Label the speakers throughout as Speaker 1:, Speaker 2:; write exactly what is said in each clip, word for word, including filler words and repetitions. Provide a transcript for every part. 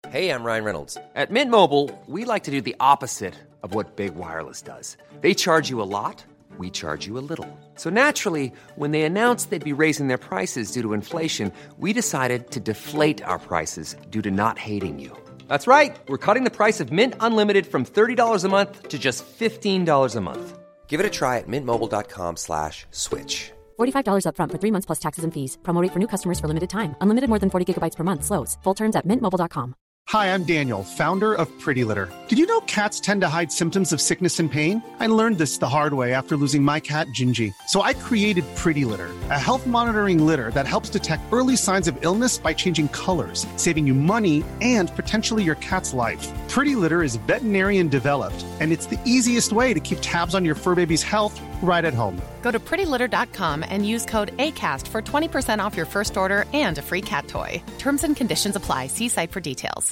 Speaker 1: Hey, I'm Ryan Reynolds. At Mint Mobile, we like to do the opposite of what Big Wireless does. They charge you a lot, we charge you a little. So naturally, when they announced they'd be raising their prices due to inflation, we decided to deflate our prices due to not hating you. That's right. We're cutting the price of Mint Unlimited from thirty dollars a month to just fifteen dollars a month. Give it a try at mintmobile.com slash switch.
Speaker 2: forty-five dollars up front for three months plus taxes and fees. Promo rate for new customers for limited time. Unlimited more than forty gigabytes per month. Slows full terms at mint mobile dot com.
Speaker 3: Hi, I'm Daniel, founder of Pretty Litter. Did you know cats tend to hide symptoms of sickness and pain? I learned this the hard way after losing my cat, Gingy. So I created Pretty Litter, a health monitoring litter that helps detect early signs of illness by changing colors, saving you money and potentially your cat's life. Pretty Litter is veterinarian developed, and it's the easiest way to keep tabs on your fur baby's health right at home.
Speaker 4: Go to pretty litter dot com and use code ACAST for twenty percent off your first order and a free cat toy. Terms and conditions apply. See site for details.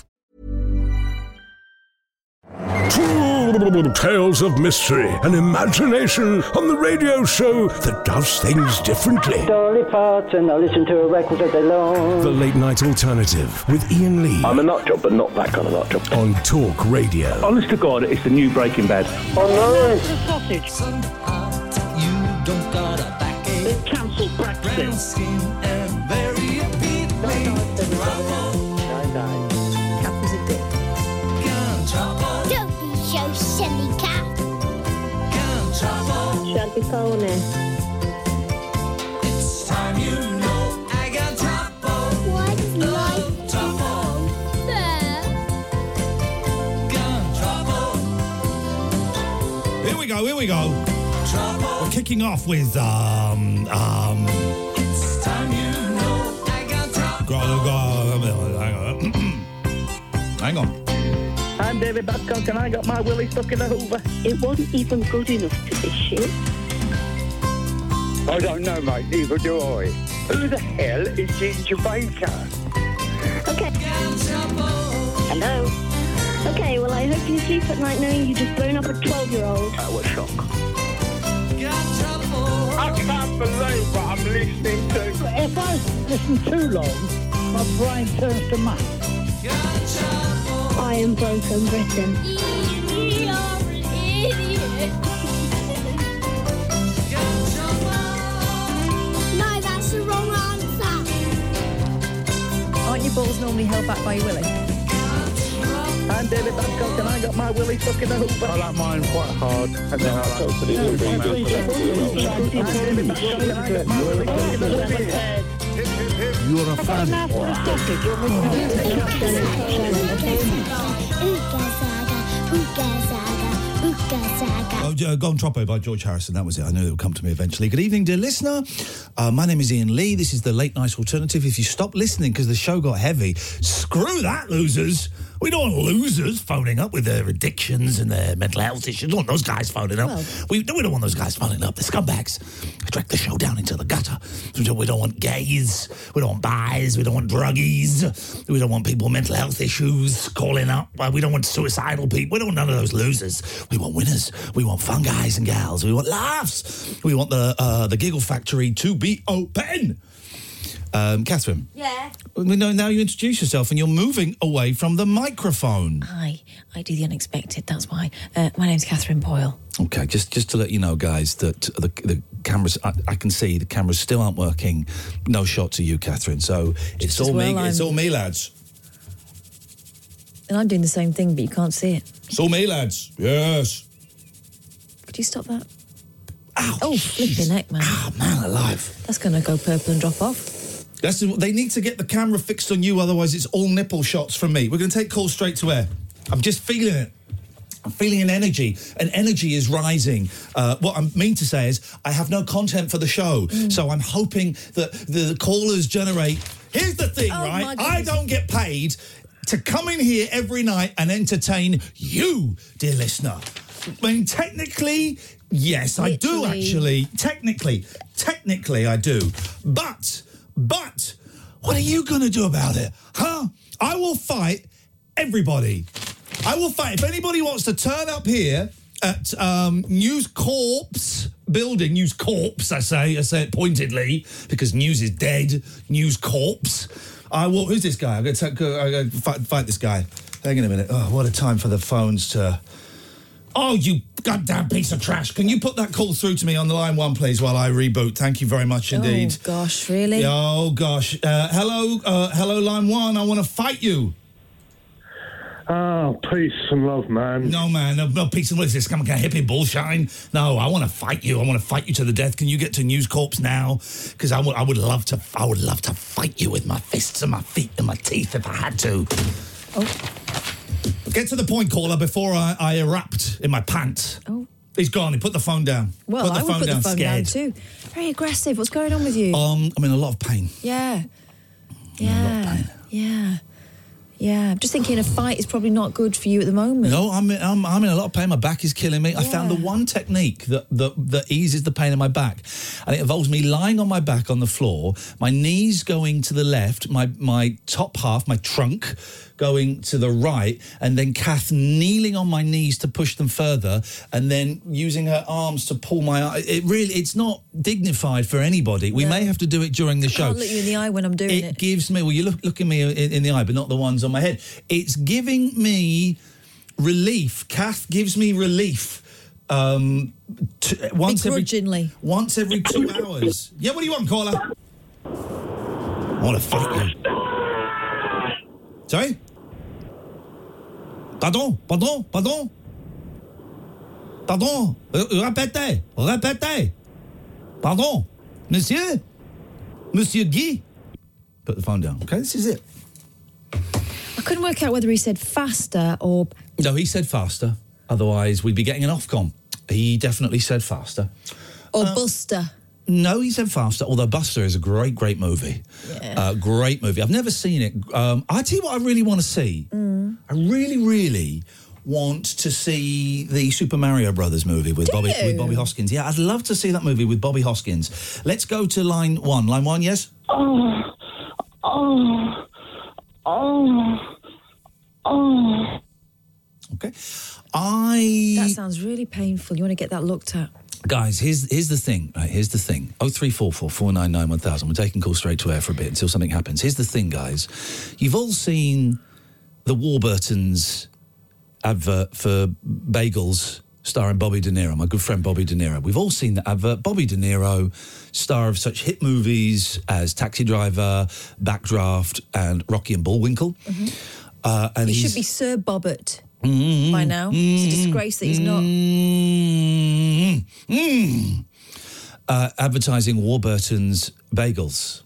Speaker 5: Tales of mystery and imagination on the radio show that does things differently.
Speaker 6: Dolly Parton, I listen to a record all day long.
Speaker 5: The Late Night Alternative with Ian Lee.
Speaker 7: I'm a nut job, but not that kind of nut job.
Speaker 5: On Talk Radio.
Speaker 7: Honest to God, it's the new Breaking Bad.
Speaker 6: Oh no, it's
Speaker 8: the sausage.
Speaker 6: They've cancelled Brexit. Nine nine.
Speaker 8: Cat is a dick.
Speaker 9: Don't be so silly, Cat.
Speaker 8: Shanty Pony.
Speaker 9: It's time you know I got trouble. What is life trouble?
Speaker 10: Here we go, here we go. Trouble. We're kicking off with, um, um... It's time you know I got trouble. Go, go, hang on. Hang on.
Speaker 6: I'm David Babcock and I got my willy stuck in a hoover.
Speaker 8: It wasn't even good enough to be shit.
Speaker 11: I don't know, mate. Neither do I. Who the hell is Ginger Baker?
Speaker 8: Okay. Hello. Okay, well, I hope you sleep at night knowing you just blown up a twelve-year-old.
Speaker 11: That was shock. I can't believe what I'm listening to.
Speaker 6: If I listen too long, my brain turns to mush.
Speaker 8: I am Broken Britain.
Speaker 9: You're an idiot. No, that's the wrong answer.
Speaker 8: Aren't your balls normally held back by your willy?
Speaker 6: I'm David Babcock and I got my willy stuck in a hoover.
Speaker 11: I like mine quite hard. And then I like to put it in the
Speaker 5: You're a fan.
Speaker 10: Oh, uh, Gone Troppo by George Harrison. That was it. I knew it would come to me eventually. Good evening, dear listener. Uh, my name is Ian Lee. This is the Late Night Alternative. If you stop listening because the show got heavy, screw that, losers. We don't want losers phoning up with their addictions and their mental health issues. We don't want those guys phoning up. Well, we, we don't want those guys phoning up. They're scumbags. They drag the show down into the gutter. We don't, we don't want gays. We don't want bis. We don't want druggies. We don't want people with mental health issues calling up. We don't want suicidal people. We don't want none of those losers. We want winners. We want fun guys and gals. We want laughs. We want the uh, the Giggle Factory to be open. Um, Catherine.
Speaker 9: Yeah?
Speaker 10: We know now you introduce yourself and you're moving away from the microphone.
Speaker 12: Hi, I do the unexpected, that's why. Uh, my name's Catherine Boyle.
Speaker 10: Okay, just just to let you know, guys, that the the cameras, I, I can see the cameras still aren't working. No shots of you, Catherine, so it's all well, me, I'm... it's all me, lads.
Speaker 12: And I'm doing the same thing, but you can't see it.
Speaker 10: It's all me, lads, yes.
Speaker 12: Could you stop that?
Speaker 10: Ow,
Speaker 12: oh, flipping heck, man.
Speaker 10: Oh, man alive.
Speaker 12: That's going to go purple and drop off.
Speaker 10: That's They need to get the camera fixed on you, otherwise it's all nipple shots from me. We're going to take calls straight to air. I'm just feeling it. I'm feeling an energy. An energy is rising. Uh, what I mean to say is I have no content for the show, mm. so I'm hoping that the callers generate... Here's the thing, oh, right? I don't get paid to come in here every night and entertain you, dear listener. I mean, technically, yes, Literally. I do, actually. Technically. Technically, I do. But... But what are you going to do about it? Huh? I will fight everybody. I will fight. If anybody wants to turn up here at um, News Corps building, News Corps, I say, I say it pointedly, because news is dead, News Corps. I will. Who's this guy? I'm going to go fight, fight this guy. Hang on a minute. Oh, what a time for the phones to. Oh, you goddamn piece of trash! Can you put that call through to me on the line one, please, while I reboot? Thank you very much indeed.
Speaker 12: Oh gosh, really?
Speaker 10: Oh gosh. Uh, hello, uh, hello, line one. I want to fight you.
Speaker 13: Oh, peace and love, man.
Speaker 10: No, man, no, no peace and love. Is this some kind of hippie bullshine? No, I want to fight you. I want to fight you to the death. Can you get to News Corps now? Because I would, I would love to. I would love to fight you with my fists and my feet and my teeth if I had to.
Speaker 12: Oh.
Speaker 10: Get to the point, caller, before I, I erupt in my pants.
Speaker 12: Oh.
Speaker 10: He's gone. He put the phone down.
Speaker 12: Well,
Speaker 10: put the
Speaker 12: I would
Speaker 10: phone
Speaker 12: put
Speaker 10: down,
Speaker 12: the phone
Speaker 10: scared.
Speaker 12: down too. Very aggressive. What's going on with you?
Speaker 10: Um, I'm in a lot of pain.
Speaker 12: Yeah.
Speaker 10: I'm in a lot of
Speaker 12: Yeah.
Speaker 10: pain.
Speaker 12: Yeah. Yeah. I'm just thinking a fight is probably not good for you at the moment.
Speaker 10: No, I'm in, I'm, I'm in a lot of pain. My back is killing me. I found the one technique that, that that eases the pain in my back, and it involves me lying on my back on the floor, my knees going to the left, my my top half, my trunk, going to the right, and then Kath kneeling on my knees to push them further, and then using her arms to pull my. It really, it's not dignified for anybody. We
Speaker 12: No.
Speaker 10: may have to do it during the
Speaker 12: I
Speaker 10: show.
Speaker 12: can't look you in the eye when I'm doing
Speaker 10: It
Speaker 12: it.
Speaker 10: gives me, well, you look, look at me in, in the eye, but not the ones on my head. It's giving me relief. Kath gives me relief. Um, t- once every
Speaker 12: Begrudgingly.
Speaker 10: once every two hours. Yeah, what do you want, caller? I want to fight you. Sorry? Pardon, pardon, pardon. Pardon, euh, répétez, répétez. Pardon, monsieur? Monsieur Guy? Put the phone down. Okay, this is it.
Speaker 12: I couldn't work out whether he said faster or...
Speaker 10: No, he said faster. Otherwise, we'd be getting an Ofcom. He definitely said faster.
Speaker 12: Or Buster.
Speaker 10: No, he said faster, although Buster is a great, great movie.
Speaker 12: Yeah.
Speaker 10: Uh, great movie. I've never seen it. Um, I tell you what I really want to see.
Speaker 12: Mm.
Speaker 10: I really, really want to see the Super Mario Brothers movie with
Speaker 12: Do
Speaker 10: Bobby
Speaker 12: you?
Speaker 10: with Bobby Hoskins. Yeah, I'd love to see that movie with Bobby Hoskins. Let's go to line one. Line one, yes?
Speaker 11: Oh, oh, oh, oh.
Speaker 10: Okay. I...
Speaker 12: That sounds really painful. You want to get that looked at.
Speaker 10: Guys, here's here's the thing. Right, here's the thing. Oh three four four four nine nine one thousand. We're taking calls straight to air for a bit until something happens. Here's the thing, guys. You've all seen the Warburtons advert for bagels starring Bobby De Niro, my good friend Bobby De Niro. We've all seen that advert. Bobby De Niro, star of such hit movies as Taxi Driver, Backdraft, and Rocky and Bullwinkle.
Speaker 12: Mm-hmm.
Speaker 10: Uh, and
Speaker 12: He
Speaker 10: he's,
Speaker 12: should be Sir Bobbert
Speaker 10: Mm,
Speaker 12: by now.
Speaker 10: mm,
Speaker 12: It's a disgrace that he's not.
Speaker 10: Mm, mm. Uh, advertising Warburton's bagels.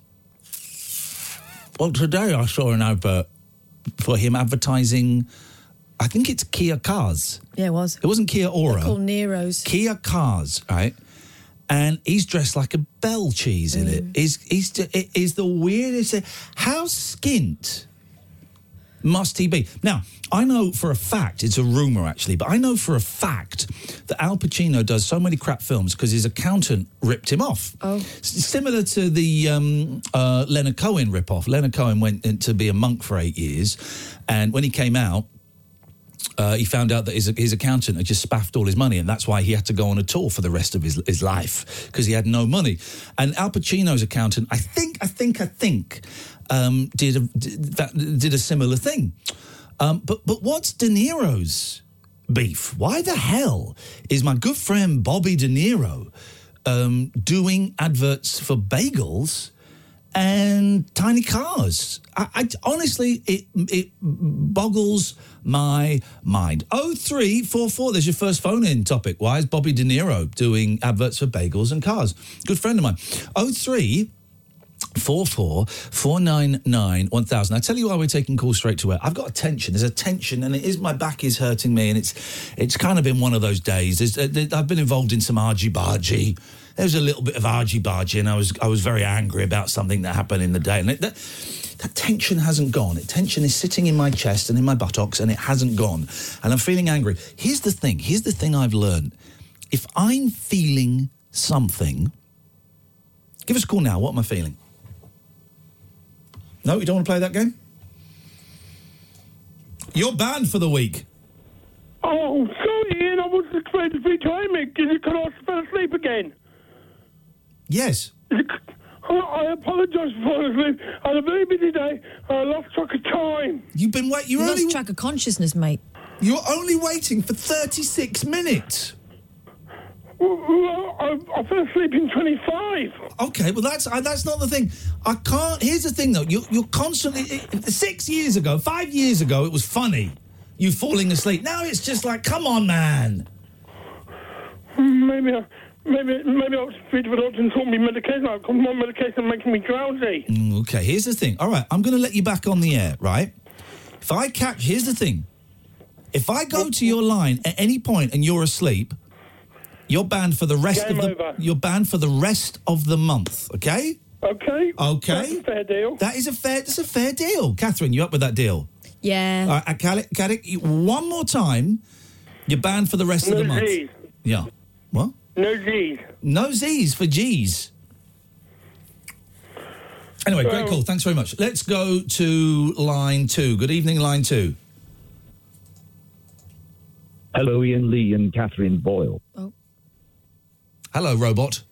Speaker 10: Well, today I saw an advert for him advertising, I think it's Kia cars.
Speaker 12: Yeah, it was.
Speaker 10: It wasn't Kia Aura.
Speaker 12: They're called Neros.
Speaker 10: Kia cars, right? And he's dressed like a bell cheese in it. Is he's it is the weirdest. How skint must he be? Now, I know for a fact, it's a rumour actually, but I know for a fact that Al Pacino does so many crap films because his accountant ripped him off.
Speaker 12: Oh.
Speaker 10: S- Similar to the um, uh, Leonard Cohen rip-off. Leonard Cohen went in to be a monk for eight years, and when he came out, Uh, he found out that his, his accountant had just spaffed all his money, and that's why he had to go on a tour for the rest of his, his life, because he had no money. And Al Pacino's accountant, I think, I think, I think, um, did a, did, that, did a similar thing. Um, but but what's De Niro's beef? Why the hell is my good friend Bobby De Niro um, doing adverts for bagels and tiny cars? I, I honestly, it it boggles my mind. Oh three four four. There's your first phone-in topic. Why is Bobby De Niro doing adverts for bagels and cars? Good friend of mine. Oh three four four four nine nine one thousand. I tell you why we're taking calls straight to air. I've got a tension. There's a tension, and it is my back is hurting me, and it's it's kind of been one of those days. There's, uh, I've been involved in some argy-bargy. There was a little bit of argy-bargy, and I was I was very angry about something that happened in the day, and it, that that tension hasn't gone. That tension is sitting in my chest and in my buttocks, and it hasn't gone, and I'm feeling angry. Here's the thing. Here's the thing I've learned. If I'm feeling something, give us a call now. What am I feeling? No, you don't want to play that game? You're banned for the week.
Speaker 11: Oh, sorry, Ian, I wasn't expecting to be timing. Is it because I fell asleep again?
Speaker 10: Yes.
Speaker 11: Is it, I, I apologise for falling asleep. I had a very busy day. I lost track of time.
Speaker 10: You've been wait. You're
Speaker 12: You
Speaker 10: only
Speaker 12: lost track of consciousness, mate.
Speaker 10: you're only waiting for thirty-six minutes.
Speaker 11: Well, well, I, I fell asleep in twenty-five.
Speaker 10: Okay, well that's uh, that's not the thing. I can't. Here's the thing, though. You you're constantly. It, six years ago, five years ago, it was funny. You falling asleep. Now it's just like, come on, man.
Speaker 11: Maybe I, maybe maybe I'll speak to the doctor and sort me medication out. Because my medication making me drowsy.
Speaker 10: Mm, okay, here's the thing. All right, I'm going to let you back on the air, right? If I catch, here's the thing. If I go to your line at any point and you're asleep, you're banned for the rest
Speaker 11: Game
Speaker 10: of the.
Speaker 11: over.
Speaker 10: You're banned for the rest of the month. Okay.
Speaker 11: Okay.
Speaker 10: Okay.
Speaker 11: That's a fair deal.
Speaker 10: That is a fair. That's a fair deal, Catherine. You up with that deal?
Speaker 12: Yeah.
Speaker 10: All right, Caddick, Caddick, you- one more time, you're banned for the rest
Speaker 11: No
Speaker 10: of the month.
Speaker 11: Z's.
Speaker 10: Yeah. What?
Speaker 11: No Z's.
Speaker 10: No Z's for G's. Anyway, great
Speaker 11: Well-
Speaker 10: call. Thanks very much. Let's go to line two. Good evening, line two.
Speaker 13: Hello, Ian Lee and Catherine Boyle.
Speaker 10: Hello, robot.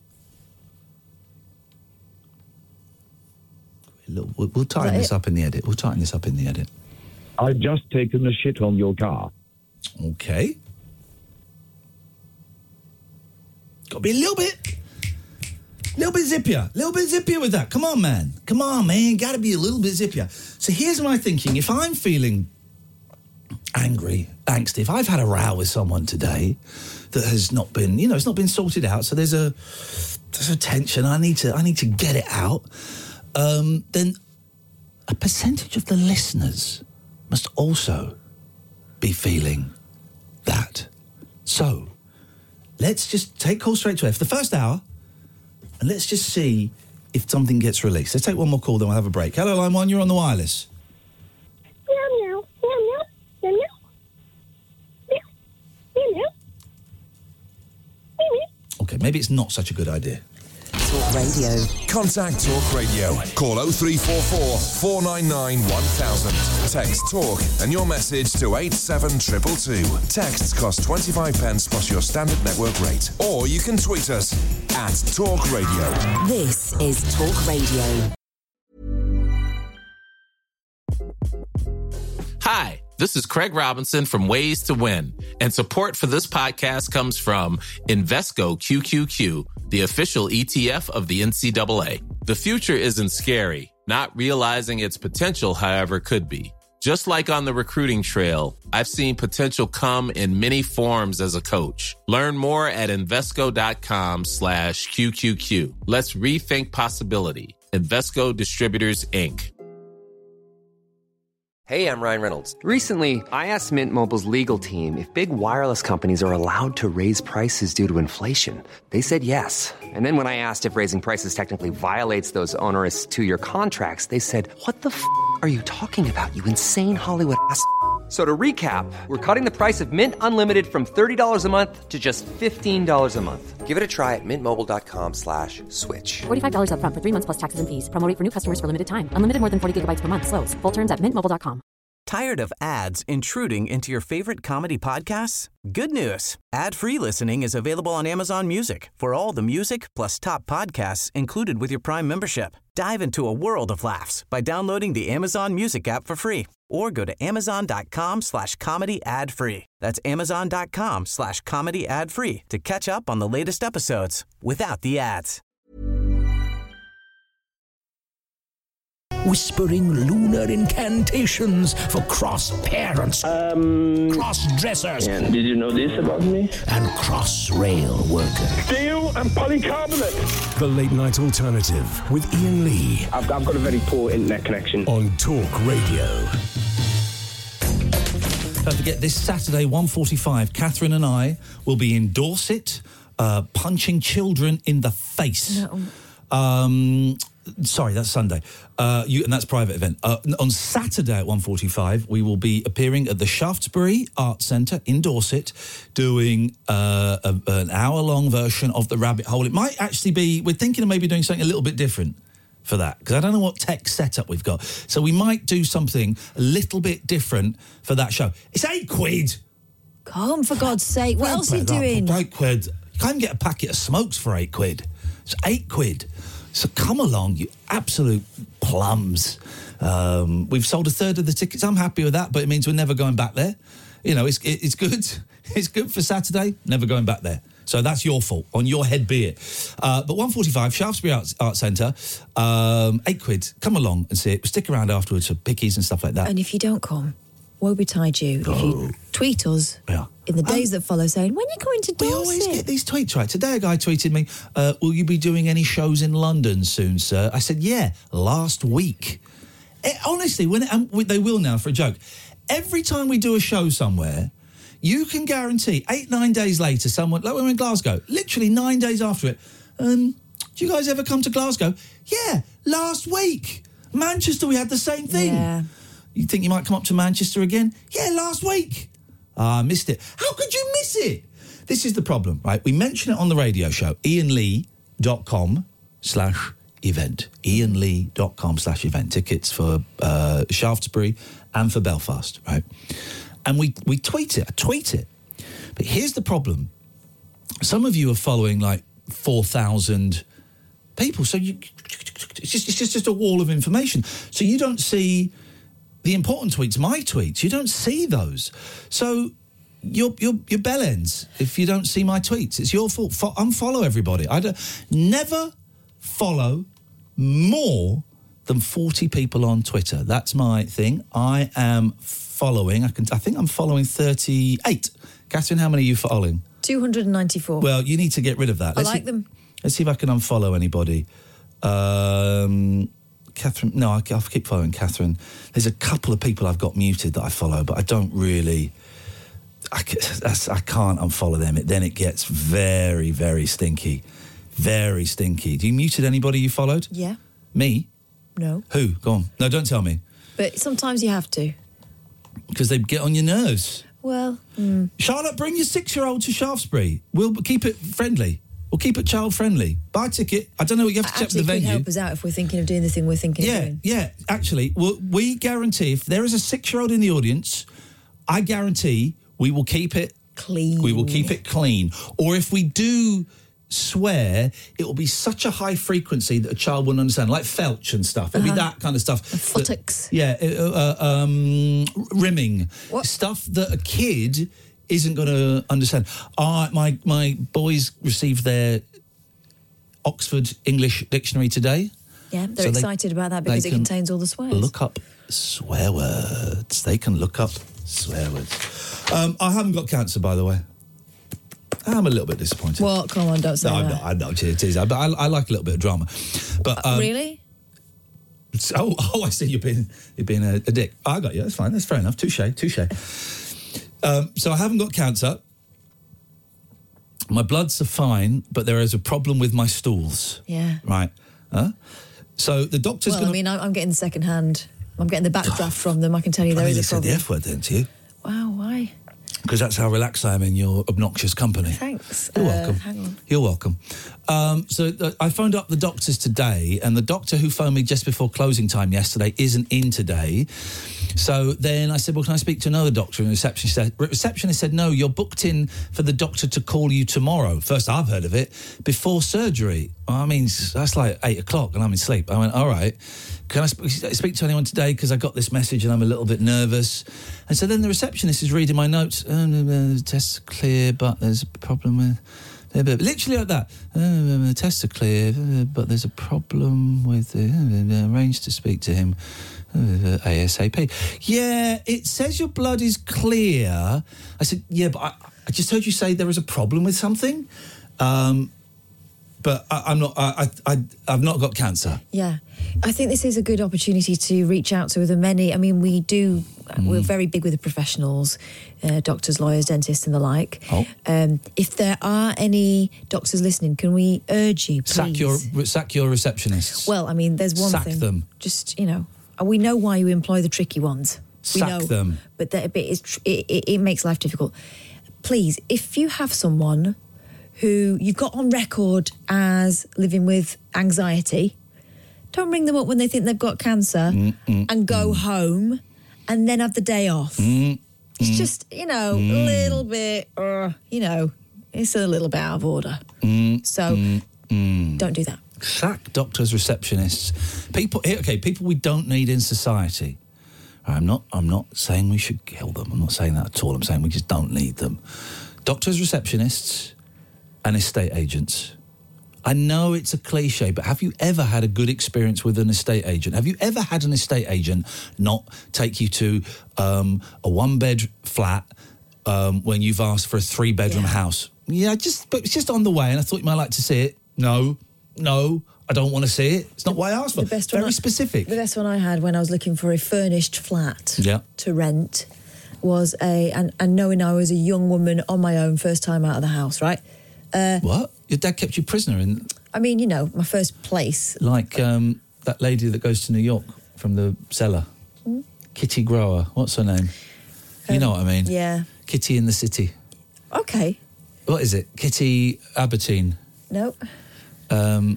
Speaker 10: Look, We'll, we'll tighten
Speaker 13: that
Speaker 10: this
Speaker 13: it?
Speaker 10: up in the edit. We'll tighten this up in the edit.
Speaker 13: I've just taken a shit on your car.
Speaker 10: Okay. Got to be a little bit, little bit zippier, little bit zippier with that. Come on, man. Come on, man. Got to be a little bit zippier. So here's my thinking. If I'm feeling angry, angsty, if I've had a row with someone today that has not been, you know, it's not been sorted out, so there's a there's a tension. I need to I need to get it out. Um, then a percentage of the listeners must also be feeling that. So let's just take call straight to air for the first hour, and let's just see if something gets released. Let's take one more call, then we'll have a break. Hello, line one. You're on the wireless.
Speaker 8: Meow, meow, meow, meow, meow, meow. Meow, meow, meow. Meow, meow.
Speaker 10: Okay, maybe it's not such a good idea.
Speaker 14: Talk Radio. Contact Talk Radio. Call oh three four four, four nine nine, one thousand. Text Talk and your message to eight seven two two two. Texts cost twenty-five pence plus your standard network rate. Or you can tweet us at Talk Radio.
Speaker 15: This is Talk Radio.
Speaker 16: Hi, this is Craig Robinson from Ways to Win, and support for this podcast comes from Invesco Q Q Q, the official E T F of the N C double A. The future isn't scary. Not realizing its potential, however, could be. Just like on the recruiting trail, I've seen potential come in many forms as a coach. Learn more at Invesco.com slash QQQ. Let's rethink possibility. Invesco Distributors, Incorporated.
Speaker 1: Hey, I'm Ryan Reynolds. Recently, I asked Mint Mobile's legal team if big wireless companies are allowed to raise prices due to inflation. They said yes. And then when I asked if raising prices technically violates those onerous two-year contracts, they said, what the f*** are you talking about, you insane Hollywood ass f- So to recap, we're cutting the price of Mint Unlimited from thirty dollars a month to just fifteen dollars a month. Give it a try at mintmobile.com slash switch.
Speaker 2: forty-five dollars up front for three months plus taxes and fees. Promo rate for new customers for limited time. Unlimited more than forty gigabytes per month. Slows full terms at mint mobile dot com.
Speaker 17: Tired of ads intruding into your favorite comedy podcasts? Good news. Ad-free listening is available on Amazon Music for all the music plus top podcasts included with your Prime membership. Dive into a world of laughs by downloading the Amazon Music app for free or go to amazon.com slash comedy ad free. That's amazon.com slash comedy ad free to catch up on the latest episodes without the ads.
Speaker 5: Whispering lunar incantations for cross-parents,
Speaker 11: um,
Speaker 5: cross-dressers,
Speaker 11: Did you know this about me?
Speaker 5: and cross-rail workers.
Speaker 11: Steel and polycarbonate.
Speaker 5: The Late Night Alternative with Ian Lee
Speaker 11: I've, I've got a very poor internet connection.
Speaker 5: on Talk Radio.
Speaker 10: Don't forget, this Saturday, one forty-five, Catherine and I will be in Dorset, uh, punching children in the face.
Speaker 12: No.
Speaker 10: Um, sorry, that's Sunday. Uh, you, and that's a private event. Uh, on Saturday at one forty-five, we will be appearing at the Shaftesbury Arts Centre in Dorset, doing uh, a, an hour-long version of The Rabbit Hole. It might actually be, we're thinking of maybe doing something a little bit different for that, because I don't know what tech setup we've got. So we might do something a little bit different for that show. It's eight quid.
Speaker 12: Come, for God's sake. What else are you
Speaker 10: Eight quid,
Speaker 12: doing?
Speaker 10: Eight quid. You can't even get a packet of smokes for eight quid. It's eight quid. So come along, you absolute plums. Um, we've sold a third of the tickets. I'm happy with that, but it means we're never going back there. You know, it's it, it's good. It's good for Saturday. Never going back there. So that's your fault. On your head be it. Uh, but one forty-five, Shaftesbury Arts, Arts Centre, um, eight quid. Come along and see it. Stick around afterwards for pickies and stuff like that.
Speaker 12: And if you don't come, woe betide you.
Speaker 10: Oh.
Speaker 12: If you tweet us
Speaker 10: Yeah.
Speaker 12: in the days that follow saying, when are you going to
Speaker 10: We
Speaker 12: Dorset?
Speaker 10: always get these tweets right. Today a guy tweeted me, uh, will you be doing any shows in London soon, sir? I said, yeah, last week. Eh, honestly, when it, um, they will now for a joke. Every time we do a show somewhere, you can guarantee eight, nine days later, someone, like when we're in Glasgow, literally nine days after it, um, do you guys ever come to Glasgow? Yeah, last week. Manchester, we had the same thing.
Speaker 12: Yeah.
Speaker 10: You think you might come up to Manchester again? Yeah, last week. Ah, I missed it. How could you miss it? This is the problem, right? We mention it on the radio show, ianlee.com slash event. ianlee.com slash event. Tickets for uh, Shaftesbury and for Belfast, right? And we, we tweet it. I tweet it. But here's the problem. Some of you are following like four thousand people. So you, it's just, it's just, just a wall of information. So you don't see the important tweets, my tweets. You don't see those. So you're, you're, you're bell ends if you don't see my tweets. It's your fault. Fo- unfollow everybody. I don't, never follow more than forty people on Twitter. That's my thing. I am following, I can. I think I'm following thirty-eight. Catherine, how many are you following?
Speaker 12: two hundred ninety-four.
Speaker 10: Well, you need to get rid of that.
Speaker 12: I
Speaker 10: Let's
Speaker 12: like
Speaker 10: see,
Speaker 12: them.
Speaker 10: Let's see if I can unfollow anybody. Um, Catherine, no, I, I'll keep following Catherine. There's a couple of people I've got muted that I follow, but I don't really... I, that's, I can't unfollow them. It, then it gets very, very stinky. Very stinky. Do you muted anybody you followed?
Speaker 12: Yeah.
Speaker 10: Me?
Speaker 12: No.
Speaker 10: Who? Go on. No, don't tell me.
Speaker 12: But sometimes you have to.
Speaker 10: Because they get on your nerves.
Speaker 12: Well, mm.
Speaker 10: Charlotte, bring your six-year-old to Shaftesbury. We'll keep it friendly. We'll keep it child-friendly. Buy a ticket. I don't know what you have to check
Speaker 12: actually
Speaker 10: the venue.
Speaker 12: could help us out if we're thinking of doing the thing we're thinking
Speaker 10: yeah,
Speaker 12: of doing.
Speaker 10: Yeah, actually, we'll, we guarantee if there is a six-year-old in the audience, I guarantee we will keep it
Speaker 12: clean.
Speaker 10: We will keep it clean. Or if we do swear, it will be such a high frequency that a child wouldn't understand, like felch and stuff. It'll
Speaker 12: Uh-huh.
Speaker 10: be that kind of stuff.
Speaker 12: Futtocks.
Speaker 10: That, yeah, uh, uh, um, rimming.
Speaker 12: What?
Speaker 10: Stuff that a kid isn't going to understand. Uh, my, my boys received their Oxford English Dictionary today.
Speaker 12: Yeah, they're
Speaker 10: So they-
Speaker 12: excited about that because
Speaker 10: they
Speaker 12: it
Speaker 10: can
Speaker 12: contains all the swears.
Speaker 10: Look up swear words. They can look up swear words. Um, I haven't got cancer, by the way. I'm a little bit disappointed.
Speaker 12: What? Come on, don't say
Speaker 10: No, I'm
Speaker 12: that.
Speaker 10: not. I know it is. But I, I like a little bit of drama. But um,
Speaker 12: really?
Speaker 10: Oh, oh, I see. You're being you're being a, a dick. I got you. That's fine. That's fair enough. Touche. Touche. Um, so I haven't got cancer. My bloods are fine, but there is a problem with my stools.
Speaker 12: Yeah.
Speaker 10: Right. Huh? So the doctor's
Speaker 12: Well,
Speaker 10: going
Speaker 12: I mean, I'm I'm getting the second hand. I'm getting the backdraft from them. I can tell you there
Speaker 10: I
Speaker 12: is
Speaker 10: nearly
Speaker 12: a
Speaker 10: said
Speaker 12: problem.
Speaker 10: the F word then to you.
Speaker 12: Wow, why?
Speaker 10: Because that's how relaxed I am in your obnoxious company.
Speaker 12: Thanks.
Speaker 10: You're
Speaker 12: Uh,
Speaker 10: welcome.
Speaker 12: Hang on.
Speaker 10: You're welcome. Um, so th- I phoned up the doctors today, and the doctor who phoned me just before closing time yesterday isn't in today. So then I said, well, can I speak to another doctor? And the receptionist said, receptionist said, no, you're booked in for the doctor to call you tomorrow. First I've heard of it, before surgery. Well, I mean, that's like eight o'clock and I'm in sleep. I went, all right. Can I sp- speak to anyone today? Because I got this message and I'm a little bit nervous. And so then the receptionist is reading my notes. Um, the tests are clear, but there's a problem with... Literally like that. Um, the tests are clear, but there's a problem with... Uh, arranged to speak to him uh, ASAP. Yeah, it says your blood is clear. I said, yeah, but I, I just heard you say there is a problem with something. Um... But I, I'm not. I, I, I've not got cancer.
Speaker 12: Yeah, I think this is a good opportunity to reach out to the many. I mean, we do.
Speaker 10: Mm.
Speaker 12: We're very big with the professionals, uh, doctors, lawyers, dentists, and the like.
Speaker 10: Oh.
Speaker 12: Um, if there are any doctors listening, can we urge you, please?
Speaker 10: Sack your sack your receptionists.
Speaker 12: Well, I mean, there's one
Speaker 10: sack
Speaker 12: thing.
Speaker 10: them.
Speaker 12: Just you know, we know why you employ the tricky ones. We
Speaker 10: Sack
Speaker 12: know,
Speaker 10: them.
Speaker 12: But that bit is tr- it, it, it makes life difficult. Please, if you have someone who you've got on record as living with anxiety, don't ring them up when they think they've got cancer
Speaker 10: Mm, mm,
Speaker 12: and go
Speaker 10: mm.
Speaker 12: home and then have the day off.
Speaker 10: Mm,
Speaker 12: It's
Speaker 10: mm,
Speaker 12: just, you know, a
Speaker 10: mm.
Speaker 12: little bit, uh, you know, it's a little bit out of order.
Speaker 10: Mm,
Speaker 12: So
Speaker 10: mm, mm.
Speaker 12: don't do that.
Speaker 10: Sack doctors, receptionists, people. Okay, people we don't need in society. I'm not. I'm not saying we should kill them. I'm not saying that at all. I'm saying we just don't need them. Doctors, receptionists, and estate agents. I know it's a cliche, but have you ever had a good experience with an estate agent? Have you ever had an estate agent not take you to um, a one-bed flat um, when you've asked for a three-bedroom
Speaker 12: Yeah.
Speaker 10: house? Yeah, just but it's just on the way, and I thought you might like to see it. No, no, I don't want to see it. It's not what I asked for.
Speaker 12: The best
Speaker 10: Very
Speaker 12: one I-
Speaker 10: specific.
Speaker 12: The best one I had when I was looking for a furnished flat
Speaker 10: Yeah.
Speaker 12: to rent was a, and, and knowing I was a young woman on my own, first time out of the house, right? Uh,
Speaker 10: What? Your dad kept you prisoner in,
Speaker 12: I mean, you know, my first place.
Speaker 10: like um, that lady that goes to New York from the cellar,
Speaker 12: Hmm?
Speaker 10: Kitty Grower. What's her name? You
Speaker 12: Um,
Speaker 10: know what I mean?
Speaker 12: Yeah.
Speaker 10: Kitty in the City.
Speaker 12: Okay.
Speaker 10: What is it? Kitty Abbertine.
Speaker 12: No.
Speaker 10: Um,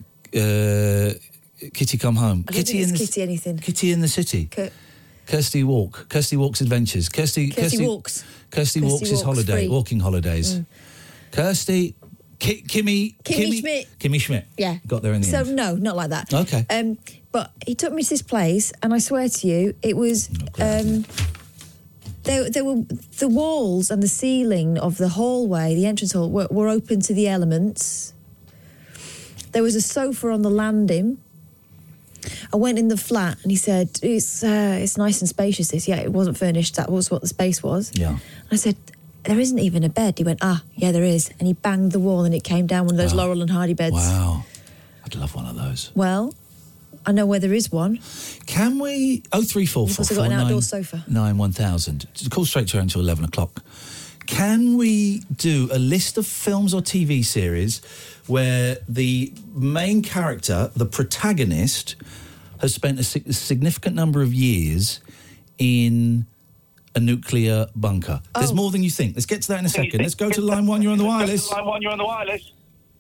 Speaker 10: uh, Kitty Come Home.
Speaker 12: I don't
Speaker 10: Kitty
Speaker 12: think
Speaker 10: in
Speaker 12: it's
Speaker 10: the
Speaker 12: Kitty anything.
Speaker 10: Kitty in the City.
Speaker 12: Ki-
Speaker 10: Kirsty Walk. Kirsty Walk's Adventures. Kirsty.
Speaker 12: Kirsty Walks.
Speaker 10: Kirsty,
Speaker 12: Kirsty
Speaker 10: Walks is
Speaker 12: Walks
Speaker 10: holiday.
Speaker 12: free.
Speaker 10: Walking holidays.
Speaker 12: Mm.
Speaker 10: Kirsty. Ki- Kimmy.
Speaker 12: Kimmy Schmidt.
Speaker 10: Kimmy Schmidt.
Speaker 12: Yeah.
Speaker 10: Got there in the
Speaker 12: so,
Speaker 10: end.
Speaker 12: no, not like that.
Speaker 10: Okay.
Speaker 12: Um, but he took me to this place, and I swear to you, it was... Um, there, there were the walls and the ceiling of the hallway, the entrance hall, were, were open to the elements. There was a sofa on the landing. I went in the flat, and he said, "It's uh, it's nice and spacious. This, yeah, it wasn't furnished. That was what the space was."
Speaker 10: Yeah.
Speaker 12: I said, "There isn't even a bed." He went, "Ah, yeah, there is." And he banged the wall, and it came down one of those
Speaker 10: Wow.
Speaker 12: Laurel and Hardy beds.
Speaker 10: Wow. I'd love one of those.
Speaker 12: Well, I know where there is one.
Speaker 10: Can we... oh three four
Speaker 12: You've
Speaker 10: four
Speaker 12: also
Speaker 10: four
Speaker 12: got an outdoor
Speaker 10: nine
Speaker 12: sofa.
Speaker 10: nine one thousand. Call straight to her until eleven o'clock. Can we do a list of films or T V series where the main character, the protagonist, has spent a sig- significant number of years in a nuclear bunker? There's
Speaker 12: Oh.
Speaker 10: more than you think. Let's get to that in a second. Let's go to line one. You're on the wireless.
Speaker 11: Line one, you're on the wireless.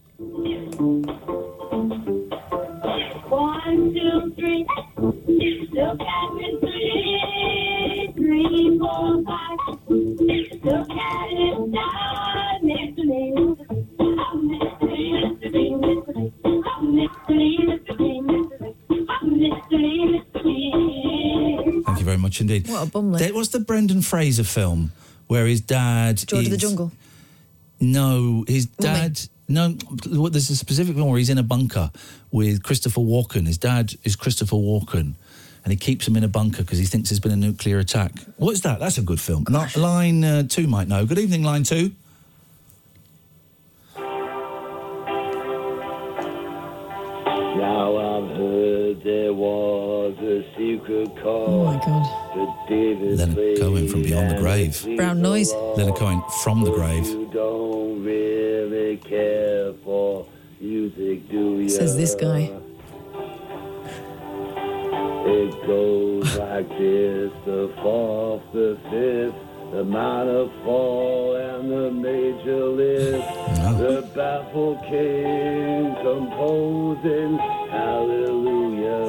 Speaker 9: One, two, three. Look at me, three, three, four, five. Look at it now, next to me. I'm next to me, next to me, next to me. I'm next to me, next to me, next to me. I'm next to me, next to me.
Speaker 10: Thank you very much indeed.
Speaker 12: What a bumlet.
Speaker 10: There was the Brendan Fraser film where his dad
Speaker 12: George of the
Speaker 10: is-
Speaker 12: Jungle.
Speaker 10: No, his
Speaker 12: Mummy.
Speaker 10: dad. No, well, there's a specific one where he's in a bunker with Christopher Walken. His dad is Christopher Walken, and he keeps him in a bunker because he thinks there's been a nuclear attack. What is that? That's a good film. Li- line uh, two might know. Good evening, line two.
Speaker 18: Now I've heard there was a secret code.
Speaker 12: Oh, my God.
Speaker 18: To David
Speaker 10: Leonard Cohen from Beyond the Grave.
Speaker 12: Brown noise.
Speaker 10: Leonard Cohen from the grave.
Speaker 18: You don't really care for music, do you?
Speaker 12: Says this guy.
Speaker 18: It goes like this: the fourth, the fifth, the minor fall, and the major lift. The baffled king composing hallelujah.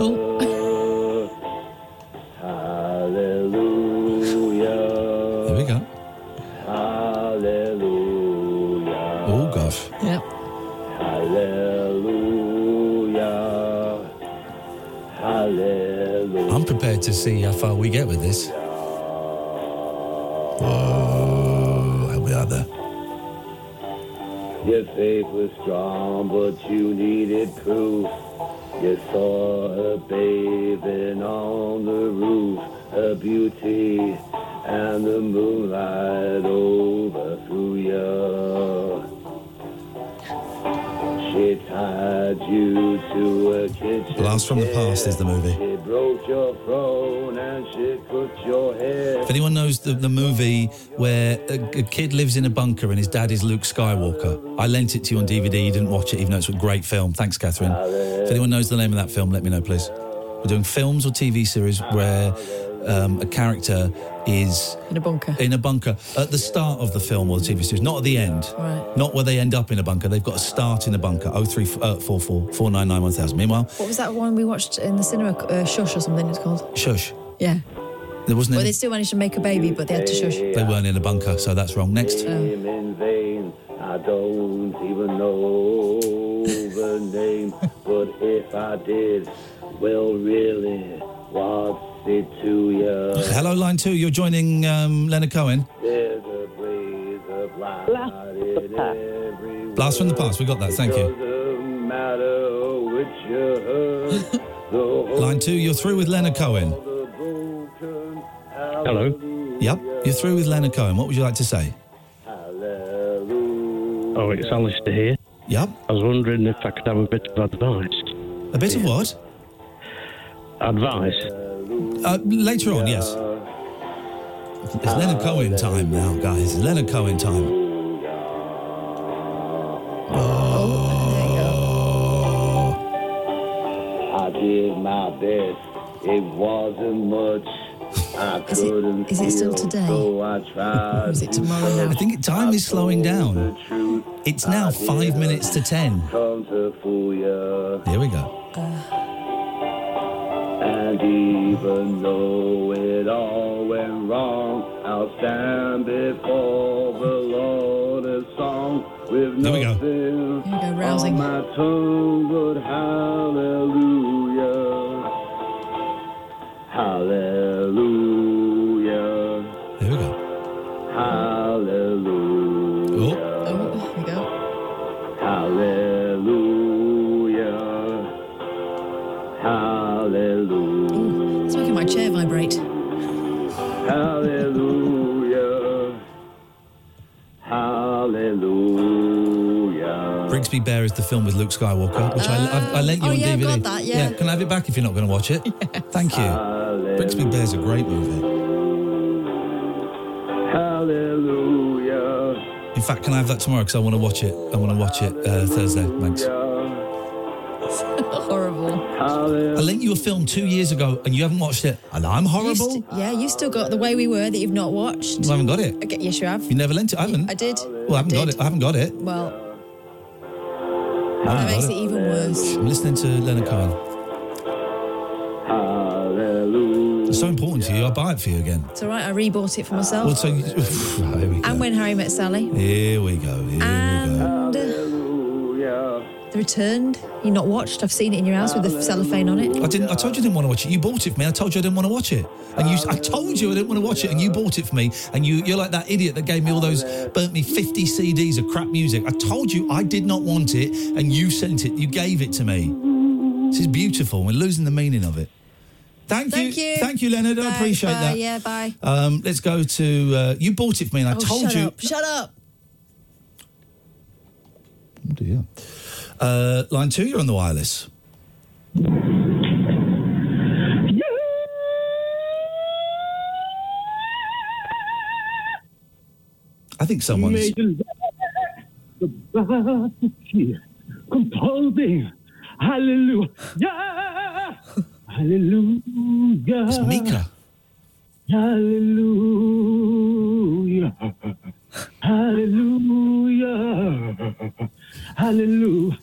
Speaker 18: Hallelujah.
Speaker 10: There we go.
Speaker 18: Hallelujah.
Speaker 10: Oh, gosh.
Speaker 12: Yep.
Speaker 18: Hallelujah. Hallelujah.
Speaker 10: I'm prepared to see how far we get with this. Oh, how we are there.
Speaker 18: Your faith was strong, but you needed proof. You saw her bathing on the roof, her beauty and the moonlight overthrew you. She tied you to a kitchen
Speaker 10: Blast from the Past is the movie.
Speaker 18: She broke your throne and she cooked your head.
Speaker 10: If anyone knows the, the movie where a, a kid lives in a bunker and his dad is Luke Skywalker, I lent it to you on D V D. You didn't watch it, even though it's a great film. Thanks, Catherine. If anyone knows the name of that film, let me know, please. We're doing films or T V series where um, a character is
Speaker 12: In a bunker.
Speaker 10: in a bunker at the start of the film or the T V series, not at the end.
Speaker 12: Right.
Speaker 10: Not where they end up in a bunker. They've got to start in a bunker. oh three four four, four nine nine, one thousand. Meanwhile,
Speaker 12: What was that one we watched in the cinema? Uh, Shush or something it's called.
Speaker 10: shush.
Speaker 12: Yeah.
Speaker 10: There wasn't
Speaker 12: Well,
Speaker 10: any,
Speaker 12: they still managed to make a baby, but they had to shush.
Speaker 10: they weren't in a bunker, so that's wrong. Next.
Speaker 18: In vain, I I don't even know the name, but if I did, well, really, what's it to you?
Speaker 10: Hello, line two. You're joining um, Leonard Cohen.
Speaker 18: There's a blaze of light in every
Speaker 10: Blast from the past. We got that. Thank you.
Speaker 18: doesn't matter which you heard.
Speaker 10: Line two. You're through with Leonard Cohen.
Speaker 7: Hello.
Speaker 10: Yep. You're through with Leonard Cohen. What would you like to say?
Speaker 7: Oh, it's Alistair here.
Speaker 10: Yep.
Speaker 7: I was wondering if I could have a bit of advice.
Speaker 10: A bit of what?
Speaker 7: Advice.
Speaker 10: Uh, later on, yes. It's Leonard Cohen time now, guys. It's Leonard Cohen time.
Speaker 18: I did my best. It wasn't much. I couldn't
Speaker 12: is it still
Speaker 18: feel,
Speaker 12: today?
Speaker 18: So I tried.
Speaker 12: Or is it tomorrow now?
Speaker 10: I think time is slowing down. It's now five minutes to ten.
Speaker 18: Come to fool you.
Speaker 10: Here we go.
Speaker 18: And even though it all went wrong, I'll stand before the Lord a song with
Speaker 10: There we go.
Speaker 18: nothing
Speaker 12: Here we go, rousing.
Speaker 18: on my tongue but hallelujah. Hallelujah.
Speaker 10: Here we go.
Speaker 18: Hallelujah.
Speaker 12: Oh, here we go.
Speaker 18: Hallelujah. Hallelujah.
Speaker 12: It's making my chair vibrate.
Speaker 18: Hallelujah. Hallelujah.
Speaker 10: Brigsby Bear is the film with Luke Skywalker, which I, I, I lent you
Speaker 12: oh,
Speaker 10: on
Speaker 12: yeah,
Speaker 10: D V D.
Speaker 12: I've got that, yeah.
Speaker 10: Can I have it back if you're not going to watch it? Thank you. Brigsby Bear's a great movie.
Speaker 18: Hallelujah.
Speaker 10: In fact, can I have that tomorrow? Because I want to watch it. I want to watch it uh, Thursday. Thanks.
Speaker 12: Horrible.
Speaker 10: I lent you a film two years ago and you haven't watched it. And I'm
Speaker 12: You
Speaker 10: horrible.
Speaker 12: st- yeah, you still got The Way We Were that you've not watched.
Speaker 10: I haven't got it.
Speaker 12: Okay, yes, you have.
Speaker 10: You never lent it. I haven't.
Speaker 12: I did.
Speaker 10: Well, I haven't got it. I haven't got it.
Speaker 12: Well,
Speaker 10: I haven't
Speaker 12: that makes
Speaker 10: got
Speaker 12: it even worse.
Speaker 10: I'm listening to Leonard Cohen.
Speaker 18: Hallelujah.
Speaker 10: It's so important to you. I'll buy it for you again.
Speaker 12: It's all right. I rebought it for myself.
Speaker 10: Well, so you, here we go.
Speaker 12: And When Harry Met Sally.
Speaker 10: Here we go. Here
Speaker 12: and
Speaker 10: we go.
Speaker 12: The Returned. You not watched? I've seen it in your house with the cellophane on it.
Speaker 10: I didn't. I told you I didn't want to watch it. You bought it for me. I told you I didn't want to watch it. And you, I told you I didn't want to watch it, and you bought it for me. And you, you're like that idiot that gave me all those, burnt me fifty C Ds of crap music. I told you I did not want it, and you sent it. You gave it to me. This is beautiful. We're losing the meaning of it. Thank,
Speaker 12: Thank
Speaker 10: you.
Speaker 12: you.
Speaker 10: Thank you, Leonard. I
Speaker 12: Bye,
Speaker 10: appreciate
Speaker 12: bye,
Speaker 10: that.
Speaker 12: Yeah, bye.
Speaker 10: Um, let's go to. Uh, you bought it for me, and I
Speaker 12: oh,
Speaker 10: told
Speaker 12: shut
Speaker 10: you.
Speaker 12: Up. Shut up.
Speaker 10: Oh dear. Uh, line two, you're on the wireless. I think someone's.
Speaker 9: Composing. Hallelujah. Hallelujah.
Speaker 10: It's Mika.
Speaker 9: Hallelujah. Hallelujah. Hallelujah.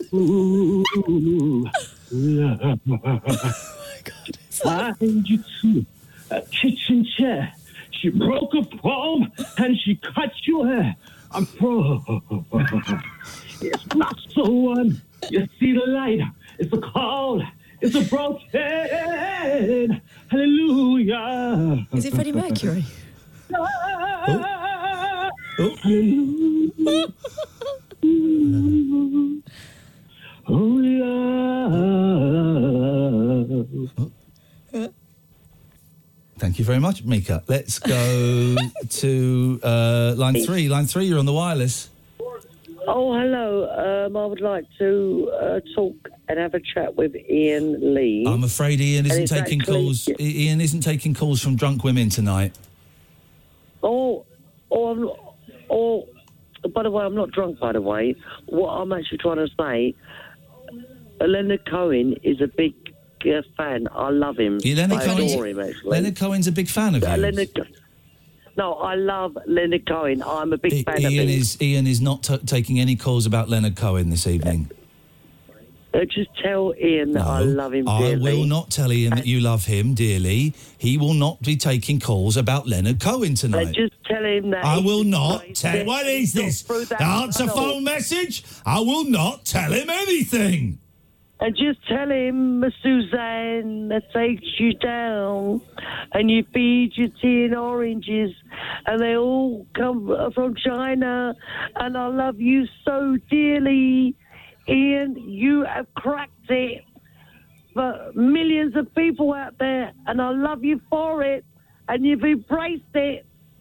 Speaker 9: Find you to a kitchen chair. She broke a palm and she cut your hair. I'm pro. It's not so one. You see the light. It's a cold. It's a broken. Hallelujah.
Speaker 12: Is it Freddie Mercury?
Speaker 10: Oh.
Speaker 9: Hallelujah. Oh, yeah.
Speaker 10: Thank you very much, Mika. Let's go to uh, line three. Line three, you're on the wireless.
Speaker 19: Oh, hello. Um, I would like to uh, talk and have a chat with Ian Lee.
Speaker 10: I'm afraid Ian
Speaker 19: And
Speaker 10: isn't
Speaker 19: it's
Speaker 10: taking
Speaker 19: actually-
Speaker 10: calls. I- Ian isn't taking calls from drunk women tonight.
Speaker 19: Oh, oh, I'm not, oh, by the way, I'm not drunk, by the way. What I'm actually trying to say, Leonard Cohen is a big uh, fan. I love him.
Speaker 10: Yeah, Leonard
Speaker 19: I
Speaker 10: Cohen's-
Speaker 19: adore him, actually.
Speaker 10: Leonard Cohen's a big fan of
Speaker 19: Uh,
Speaker 10: yours.
Speaker 19: Leonard, no, I love Leonard Cohen. I'm a big
Speaker 10: I-
Speaker 19: fan of
Speaker 10: Ian
Speaker 19: him.
Speaker 10: is Ian is not t- taking any calls about Leonard Cohen this evening.
Speaker 19: Uh, just tell Ian that I love him
Speaker 10: I
Speaker 19: dearly.
Speaker 10: will not tell Ian that you love him dearly. He will not be taking calls about Leonard Cohen tonight.
Speaker 19: Uh, just tell him that.
Speaker 10: I
Speaker 19: he-
Speaker 10: will not
Speaker 19: he-
Speaker 10: tell. What is this?
Speaker 19: through that
Speaker 10: Answer
Speaker 19: tunnel.
Speaker 10: phone message? I will not tell him anything.
Speaker 19: And just tell him Suzanne that takes you down and you feed your tea and oranges and they all come from China and I love you so dearly. Ian, you have cracked it for millions of people out there and I love you for it and you've embraced it.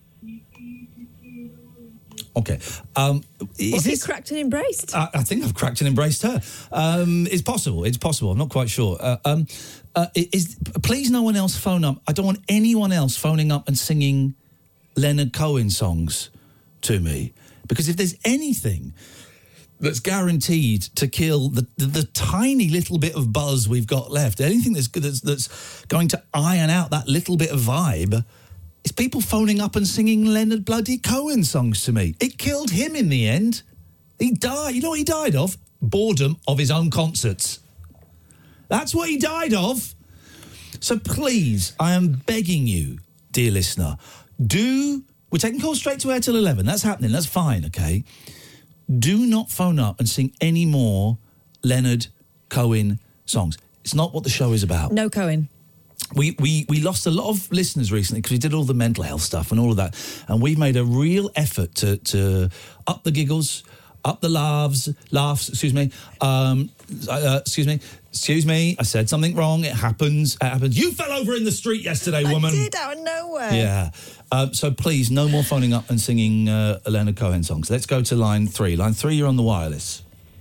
Speaker 10: Okay. Um, is
Speaker 12: What's he
Speaker 10: this?
Speaker 12: cracked and embraced?
Speaker 10: I, I think I've cracked and embraced her. Um, it's possible. It's possible. I'm not quite sure. Uh, um, uh, is please no one else phone up. I don't want anyone else phoning up and singing Leonard Cohen songs to me, because if there's anything that's guaranteed to kill the, the, the tiny little bit of buzz we've got left, anything that's, that's that's going to iron out that little bit of vibe, is people phoning up and singing Leonard bloody Cohen songs to me. It killed him in the end. He died. You know what he died of? Boredom of his own concerts. That's what he died of. So please, I am begging you, dear listener, do... We're taking calls straight to air till eleven. That's happening. That's fine, okay? Do not phone up and sing any more Leonard Cohen songs. It's not what the show is about.
Speaker 12: No Cohen.
Speaker 10: We, we we lost a lot of listeners recently because we did all the mental health stuff and all of that, and we've made a real effort to to up the giggles, up the laughs, laughs. Excuse me, um, uh, excuse me, excuse me. I said something wrong. It happens. It happens. You fell over in the street yesterday, woman.
Speaker 12: I did out of nowhere.
Speaker 10: Yeah. Um, so please, no more phoning up and singing uh, Leonard Cohen songs. Let's go to line three. Line three, you're on the wireless.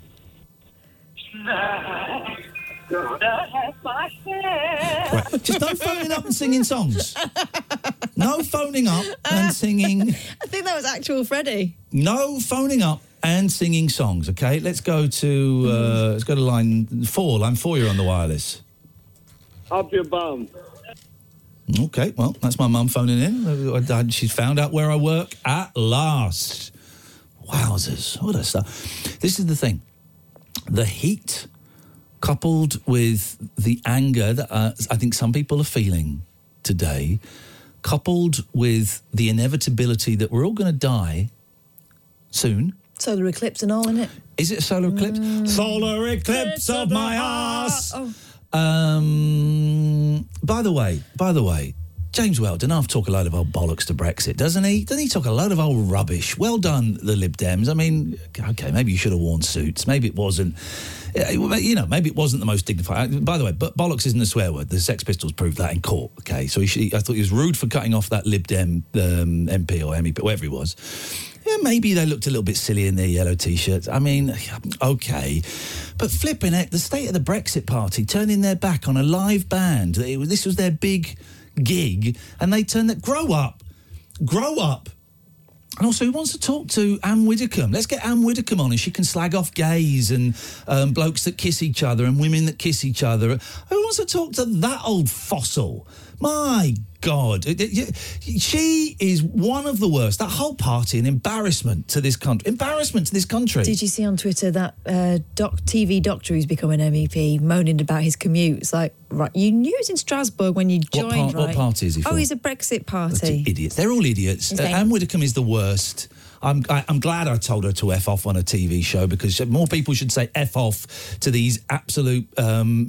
Speaker 10: Right. Just no phoning up and singing songs. No phoning up and singing.
Speaker 12: I think that was actual Freddie.
Speaker 10: No phoning up and singing songs. Okay, let's go to uh, let's go to line four. Line four, you're on the wireless.
Speaker 20: Up your bum.
Speaker 10: Okay, well, that's my mum phoning in. She's found out where I work at last. Wowzers, what a stuff. This is the thing. The heat, coupled with the anger that uh, I think some people are feeling today, coupled with the inevitability that we're all going to die soon.
Speaker 12: Solar eclipse and all, isn't it?
Speaker 10: Is it a solar eclipse?
Speaker 12: Mm.
Speaker 10: Solar eclipse of my ass.
Speaker 12: Oh.
Speaker 10: Um, by the way, by the way, James Weldon, I've talked a load of old bollocks to Brexit, doesn't he? Doesn't he talk a load of old rubbish? Well done, the Lib Dems. I mean, OK, maybe you should have worn suits. Maybe it wasn't, you know, maybe it wasn't the most dignified. By the way, but bollocks isn't a swear word. The Sex Pistols proved that in court, OK? So he should, I thought he was rude for cutting off that Lib Dem um, M P or M E P, whatever he was. Yeah, maybe they looked a little bit silly in their yellow T-shirts. I mean, OK. But flipping it, the state of the Brexit Party turning their back on a live band. It, this was their big gig, and they turned that. Grow up. Grow up. And also, who wants to talk to Anne Widdecombe? Let's get Anne Widdecombe on, and she can slag off gays and um, blokes that kiss each other and women that kiss each other. Who wants to talk to that old fossil? My God. It- it- She is one of the worst. That whole party, an embarrassment to this country. Embarrassment to this country.
Speaker 12: Did you see on Twitter that uh, doc, T V doctor who's become an M E P moaning about his commute? It's like, right, you knew it was in Strasbourg when you
Speaker 10: What
Speaker 12: joined,
Speaker 10: part- what
Speaker 12: right?
Speaker 10: party is he
Speaker 12: Oh,
Speaker 10: for?
Speaker 12: he's a Brexit party.
Speaker 10: Idiots. They're all idiots.
Speaker 12: His
Speaker 10: Uh,
Speaker 12: name-
Speaker 10: Anne Widdecombe is the worst. I'm, I, I'm glad I told her to F off on a T V show, because more people should say F off to these absolute um,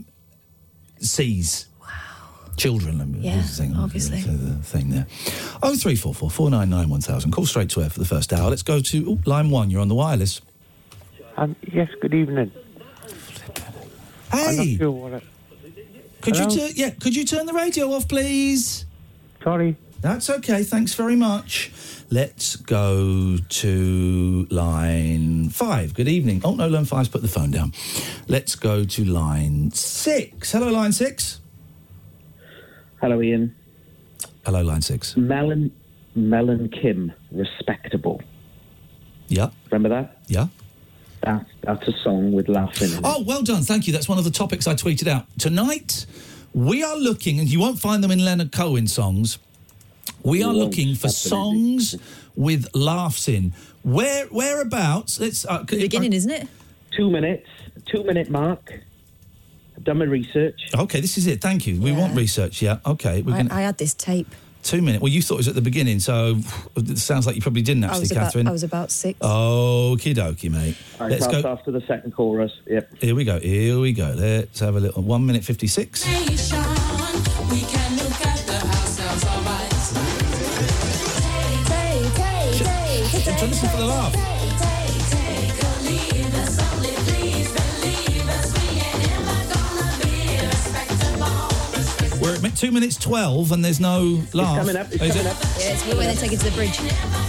Speaker 10: C's. Wow. Children. let me-
Speaker 12: Yeah,
Speaker 10: this thing,
Speaker 12: obviously.
Speaker 10: The, the thing there. oh three four four, four nine nine, one thousand. Call straight to air for the first hour. Let's go to ooh, line one. You're on the wireless.
Speaker 20: Um, yes, good evening.
Speaker 10: Hey.
Speaker 20: I'm not sure what I...
Speaker 10: Could
Speaker 20: Hello?
Speaker 10: you turn? Yeah. Could you turn the radio off, please?
Speaker 20: Sorry.
Speaker 10: That's okay. Thanks very much. Let's go to line five. Good evening. Oh no, line five's put the phone down. Let's go to line six. Hello, line six.
Speaker 21: Hello, Ian.
Speaker 10: Hello, line six.
Speaker 21: Melon, Melon Kim, Respectable.
Speaker 10: Yeah.
Speaker 21: Remember that?
Speaker 10: Yeah.
Speaker 21: That, that's a song with laughing in it.
Speaker 10: Oh, well done. Thank you. That's one of the topics I tweeted out. Tonight, we are looking, and you won't find them in Leonard Cohen songs, we
Speaker 21: You
Speaker 10: are
Speaker 21: won't,
Speaker 10: looking for
Speaker 21: absolutely.
Speaker 10: songs with laughs in. Where Whereabouts? Let's... Uh,
Speaker 12: The beginning, isn't it?
Speaker 21: Two minutes. Two minute mark. done my research.
Speaker 10: Okay, this is it. Thank you. We
Speaker 12: Yeah.
Speaker 10: want research. Yeah. Okay. We're
Speaker 12: I,
Speaker 10: gonna
Speaker 12: I had this tape.
Speaker 10: two minutes. Well, you thought it was at the beginning, so it sounds like you probably didn't
Speaker 12: I
Speaker 10: actually,
Speaker 12: was about,
Speaker 10: Catherine.
Speaker 12: I was about six.
Speaker 10: Okie dokie, mate.
Speaker 21: All right,
Speaker 10: Let's
Speaker 21: that's
Speaker 10: go.
Speaker 21: after the second chorus. Yep.
Speaker 10: Here we go. Here we go. Let's have a little. One minute fifty-six. Should I listen for the laugh? We're at two minutes twelve and there's no laugh.
Speaker 21: coming up, it's
Speaker 10: Is
Speaker 21: coming
Speaker 10: it?
Speaker 21: up.
Speaker 12: Yeah, it's when they take it to the bridge.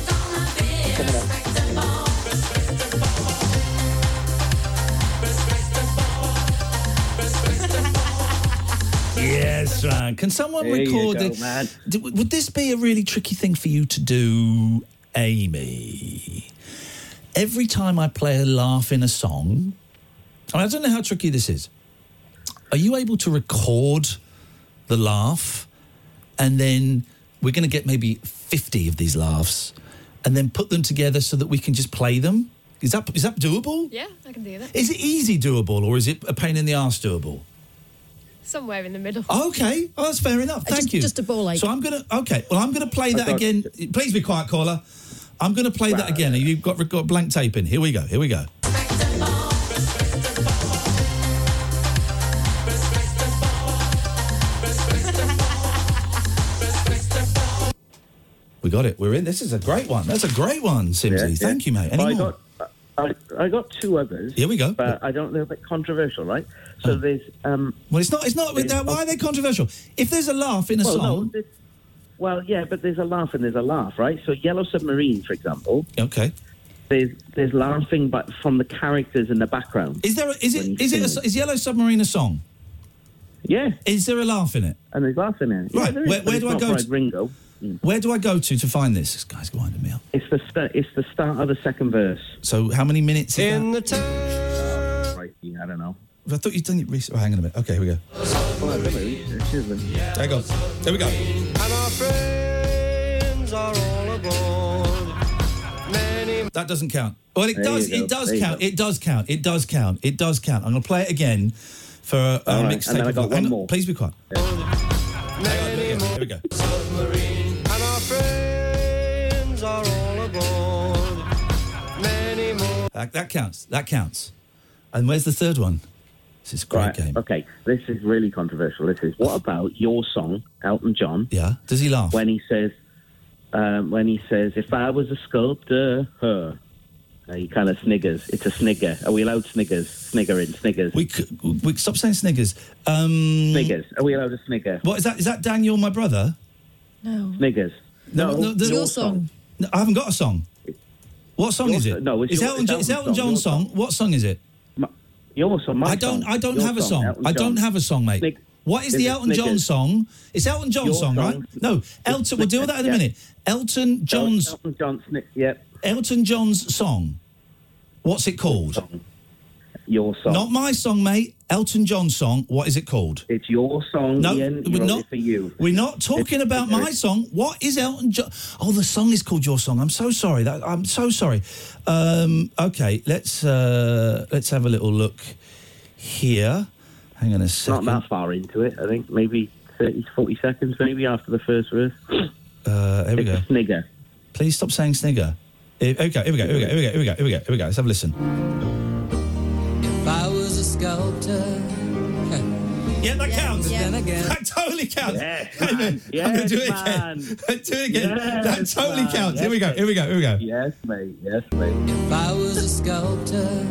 Speaker 10: Yes, man. Can someone
Speaker 21: There you
Speaker 10: record
Speaker 21: go,
Speaker 10: it?
Speaker 21: man.
Speaker 10: D- Would this be a really tricky thing for you to do, Amy? Every time I play a laugh in a song, I, mean, I don't know how tricky this is. Are you able to record the laugh and then we're going to get maybe fifty of these laughs and then put them together so that we can just play them? Is that is that doable?
Speaker 3: Yeah, I can do that.
Speaker 10: Is it easy doable or is it a pain in the arse doable?
Speaker 3: Somewhere in the middle.
Speaker 10: Okay, oh, that's fair enough. Thank
Speaker 12: just,
Speaker 10: you.
Speaker 12: Just a ball ache.
Speaker 10: So I'm gonna okay. Well, I'm gonna play that
Speaker 21: got-
Speaker 10: again. Please be quiet, caller. I'm gonna play that again. You've got got blank tape in. Here we go. Here we go. We got it. We're in. This is a great one. That's a great one, Simsy.
Speaker 21: Yeah, yeah.
Speaker 10: Thank you, mate. Any
Speaker 21: Well, I
Speaker 10: more?
Speaker 21: got, I, I got two others.
Speaker 10: Here we go.
Speaker 21: But I don't know, a bit controversial, right? So there's... Um,
Speaker 10: Well, it's not. It's not.
Speaker 21: there's-
Speaker 10: Why are they controversial? If there's a laugh in a
Speaker 21: well, no,
Speaker 10: song,
Speaker 21: this- well, yeah, but there's a laugh and there's a laugh, right? So Yellow Submarine, for example,
Speaker 10: okay.
Speaker 21: there's there's laughing, but from the characters in the background.
Speaker 10: Is there? A, is
Speaker 21: when
Speaker 10: it?
Speaker 21: he's
Speaker 10: Is it? A,
Speaker 21: singing.
Speaker 10: is Yellow Submarine a song?
Speaker 21: Yeah.
Speaker 10: Is there a laugh in it?
Speaker 21: And there's laughing in it. Yeah,
Speaker 10: Right,
Speaker 21: there is,
Speaker 10: where-
Speaker 21: but
Speaker 10: where
Speaker 21: it's
Speaker 10: do I
Speaker 21: not
Speaker 10: go
Speaker 21: Fried
Speaker 10: to-
Speaker 21: Ringo.
Speaker 10: Where do I go to to find this? This guy's winding me up.
Speaker 21: It's the st- it's the start of the second verse.
Speaker 10: So how many minutes is
Speaker 21: In
Speaker 10: that?
Speaker 21: the time. Right, I don't know.
Speaker 10: I thought you'd done it recently. Oh, hang on a minute. Okay, here we go.
Speaker 21: Well, I've done my research, isn't it?
Speaker 10: There you go. There we go.
Speaker 9: And our friends are all aboard. Many
Speaker 10: That doesn't count. Well, it
Speaker 21: There
Speaker 10: does.
Speaker 21: you go.
Speaker 10: It does
Speaker 21: There you
Speaker 10: count.
Speaker 21: go.
Speaker 10: It does count. It does count. It does count. I'm going to play it again for a, a
Speaker 21: All right,
Speaker 10: mixtape.
Speaker 21: and then I
Speaker 10: of-
Speaker 21: got
Speaker 10: hang
Speaker 21: one
Speaker 10: on,
Speaker 21: more.
Speaker 10: Please be quiet. Hang on, here we go.
Speaker 9: and our friends are all aboard. Many more.
Speaker 10: That, that counts. That counts. And where's the third one? This is a great
Speaker 21: Right,
Speaker 10: game.
Speaker 21: okay. This is really controversial. This is, what about your song, Elton John?
Speaker 10: Yeah. Does he laugh?
Speaker 21: When he says, um, when he says, if I was a sculptor, her. Uh, he kind of sniggers. It's a snigger. Are we allowed sniggers? Sniggering, sniggers.
Speaker 10: We, c- we stop saying sniggers. Um,
Speaker 21: Sniggers. Are we allowed to snigger?
Speaker 10: What is that? Is that Daniel, my brother?
Speaker 12: No.
Speaker 21: Sniggers.
Speaker 10: No,
Speaker 21: No,
Speaker 10: no, the-
Speaker 21: your
Speaker 12: Your song.
Speaker 10: No, I haven't got a song. What song
Speaker 21: Your
Speaker 10: is
Speaker 21: so-
Speaker 10: it?
Speaker 21: no, it's
Speaker 10: Is
Speaker 21: your-
Speaker 10: Elton,
Speaker 21: it's
Speaker 10: Jo- is
Speaker 21: Elton's
Speaker 10: Elton
Speaker 21: song,
Speaker 10: John's
Speaker 21: your
Speaker 10: song? What song is it?
Speaker 21: Your song, my
Speaker 10: I don't.
Speaker 21: song.
Speaker 10: I don't
Speaker 21: Your
Speaker 10: have a song.
Speaker 21: Elton
Speaker 10: I don't
Speaker 21: John.
Speaker 10: have a song, mate.
Speaker 21: Snig-
Speaker 10: What is
Speaker 21: Is
Speaker 10: the
Speaker 21: it
Speaker 10: Elton John
Speaker 21: Sniggers?
Speaker 10: song? It's Elton John's
Speaker 21: Your
Speaker 10: song, right?
Speaker 21: song.
Speaker 10: No, Elton. We'll deal with that in a
Speaker 21: Yeah.
Speaker 10: minute. Elton John's.
Speaker 21: Elton John, snick, yep.
Speaker 10: Elton John's song. What's it called?
Speaker 21: Your song.
Speaker 10: Not my song, mate. Elton John's song. What is it called?
Speaker 21: It's your song,
Speaker 10: No,
Speaker 21: Ian. You
Speaker 10: we're
Speaker 21: wrote
Speaker 10: not.
Speaker 21: it for you.
Speaker 10: We're not talking
Speaker 21: It's-
Speaker 10: about my song. What is Elton John? Oh, the song is called Your Song. I'm so sorry. That I'm so sorry. Um, okay, let's uh, let's have a little look here. Hang on a
Speaker 21: Not
Speaker 10: second.
Speaker 21: that far into it, I think. Maybe thirty, forty seconds, maybe, after the first verse.
Speaker 10: Uh, here we
Speaker 21: It's
Speaker 10: go.
Speaker 21: a snigger.
Speaker 10: Please stop saying snigger. Here, okay, here we go. Here we go. Here we go. Here we go. Here we go. Here we go. Let's have a listen.
Speaker 9: If I was a sculptor.
Speaker 10: Yeah, that counts.
Speaker 9: Then again.
Speaker 10: That totally counts.
Speaker 21: Yes,
Speaker 10: Hang on.
Speaker 21: man.
Speaker 10: I'm
Speaker 21: Yes,
Speaker 10: going to do it
Speaker 21: man.
Speaker 10: again. do it again.
Speaker 21: Yes,
Speaker 10: that totally
Speaker 21: man.
Speaker 10: counts.
Speaker 21: Yes,
Speaker 10: Here we go. Here we go. Here we go.
Speaker 21: Yes, mate. Yes, mate.
Speaker 9: If I was a sculptor.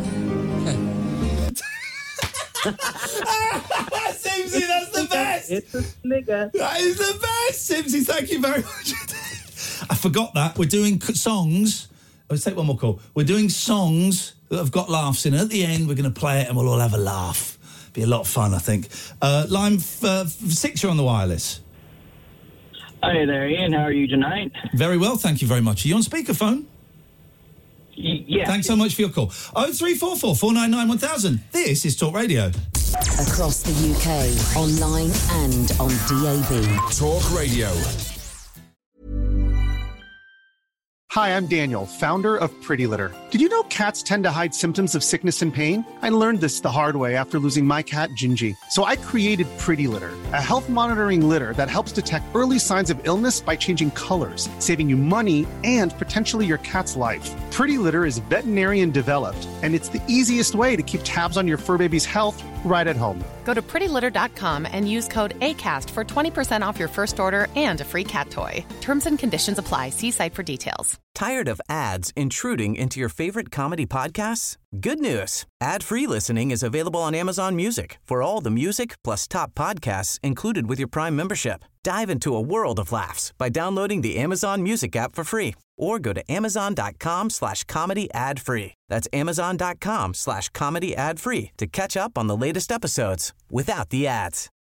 Speaker 10: Simsy, that's the best.
Speaker 21: It's a snigger.
Speaker 10: That is the best, Simsy. Thank you very much. I forgot that. We're doing c- songs. Let's take one more call. We're doing songs that have got laughs in. And at the end, we're going to play it and we'll all have a laugh. Be a lot of fun, I think. Uh, line f- uh, f- six, you're on the wireless.
Speaker 22: Hi there, Ian. How are you tonight?
Speaker 10: Very well, thank you very much. Are you on speakerphone?
Speaker 22: Y- yeah.
Speaker 10: Thanks so much for your call. oh three four four, four nine nine, one thousand. This is Talk Radio.
Speaker 15: Across the U K, online and on D A B.
Speaker 14: Talk Radio.
Speaker 4: Hi, I'm Daniel, founder of Pretty Litter. Did you know cats tend to hide symptoms of sickness and pain? I learned this the hard way after losing my cat, Gingy. So I created Pretty Litter, a health monitoring litter that helps detect early signs of illness by changing colors, saving you money and potentially your cat's life. Pretty Litter is veterinarian developed, and it's the easiest way to keep tabs on your fur baby's health right at home.
Speaker 6: Go to pretty litter dot com and use code ACAST for twenty percent off your first order and a free cat toy. Terms and conditions apply. See site for details.
Speaker 17: Tired of ads intruding into your favorite comedy podcasts? Good news. Ad-free listening is available on Amazon Music for all the music plus top podcasts included with your Prime membership. Dive into a world of laughs by downloading the Amazon Music app for free or go to amazon.com slash comedy ad free. That's amazon.com slash comedy ad free to catch up on the latest episodes without the ads.